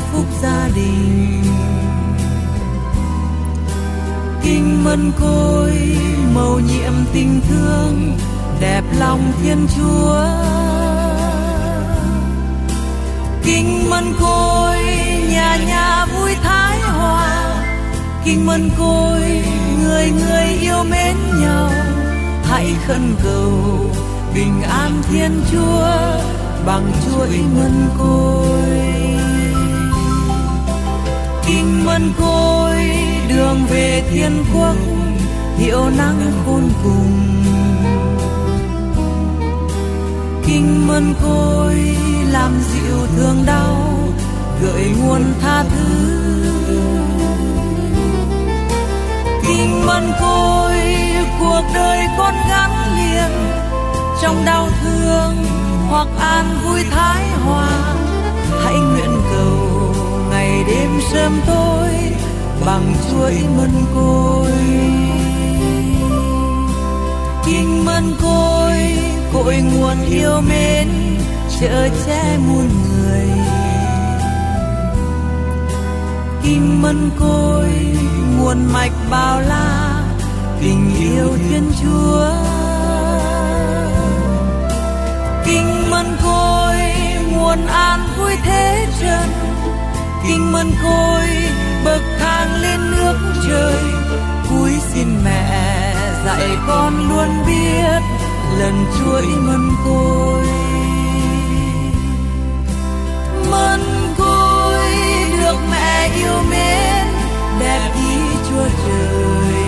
phúc gia đình. Kinh mân côi mầu nhiệm tình thương, đẹp lòng Thiên Chúa. Kinh mân côi nhà nhà vui thái hòa, kinh mân côi người người yêu mến nhau. Hãy khấn cầu bình an Thiên Chúa bằng chuỗi mân côi. Kinh mân côi đường về Thiên Quốc, hiệu năng khôn cùng. Kinh mân côi làm dịu thương đau, gợi nguồn tha thứ. Kinh mân côi cuộc đời con gắn liền, trong đau thương hoặc an vui thái hòa. Hãy nguyện cầu ngày đêm sớm tối bằng chuỗi mân côi. Kinh mân côi cội nguồn yêu mến, chở che muôn người. Kinh mân côi nguồn mạch bao la, tình yêu Thiên Chúa. Kinh mân côi nguồn an vui thế trần, kinh mân côi bậc thang lên nước trời. Cúi xin mẹ dạy con luôn biết lần chuỗi mân côi. Mân côi được mẹ yêu mến, đẹp ý Chúa Trời.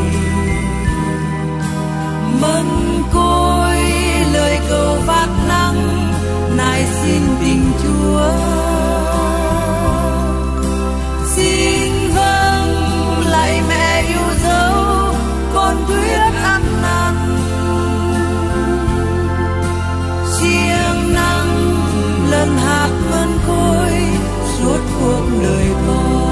Mân côi lời cầu phát năng, nài xin tình Chúa. Xin vâng lạy mẹ yêu dấu, con quyết ăn năn. Siêng năng lần hạt mân côi suốt cuộc đời con.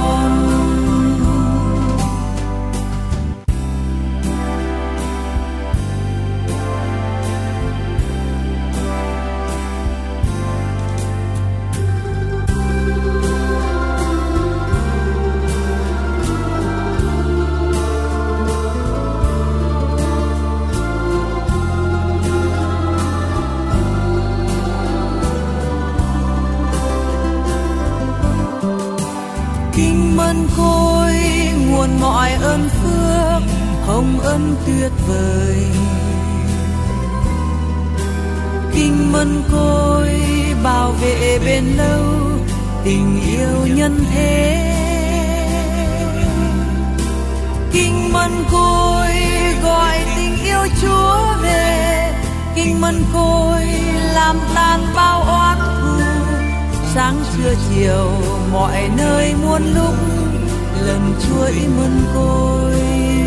Kinh mân côi nguồn mọi ơn phước, hồng ân tuyệt vời. Kinh mân côi bảo vệ bền lâu, tình yêu nhân thế. Kinh mân côi gọi tình yêu Chúa về, kinh mân côi làm tan bao oán thù. Sáng trưa chiều mọi nơi muôn lúc, lần chuỗi mân côi.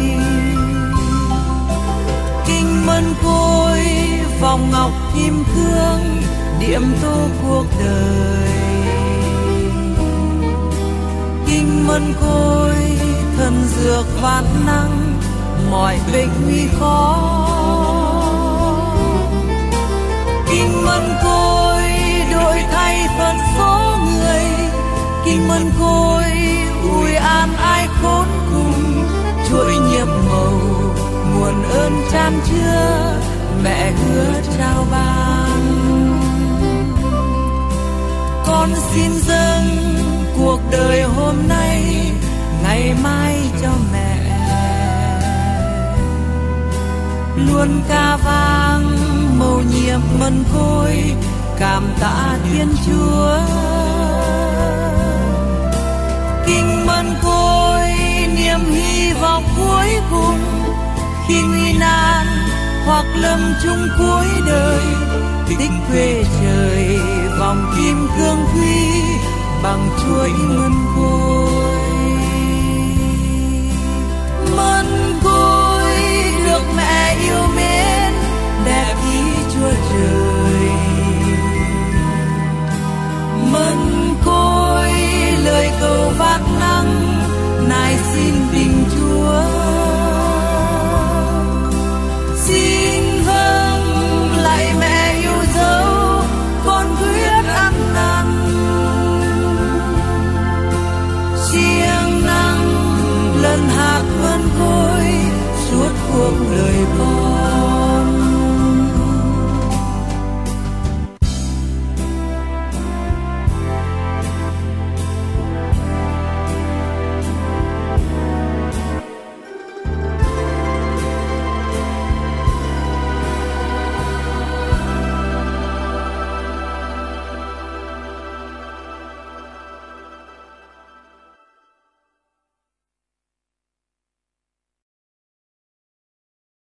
Kinh mân côi vòng ngọc kim cương, điểm tô cuộc đời. Kinh mân côi thần dược vạn năng, mọi bệnh nguy khó. Kinh mân côi đổi thay phận số người, kinh mân côi ủi an ai khốn cùng. Chuỗi nhiệm màu nguồn ơn chan chứa, mẹ hứa trao ban. Con xin dâng cuộc đời hôm nay, ngày mai cho mẹ. Luôn ca vang mầu nhiệm mân côi, cảm tạ Thiên Chúa. Kinh mân côi niềm hy vọng cuối cùng, khi nguy nan hoặc lâm chung cuối đời. Tích quê trời vòng kim cương quy, bằng chuỗi mân côi.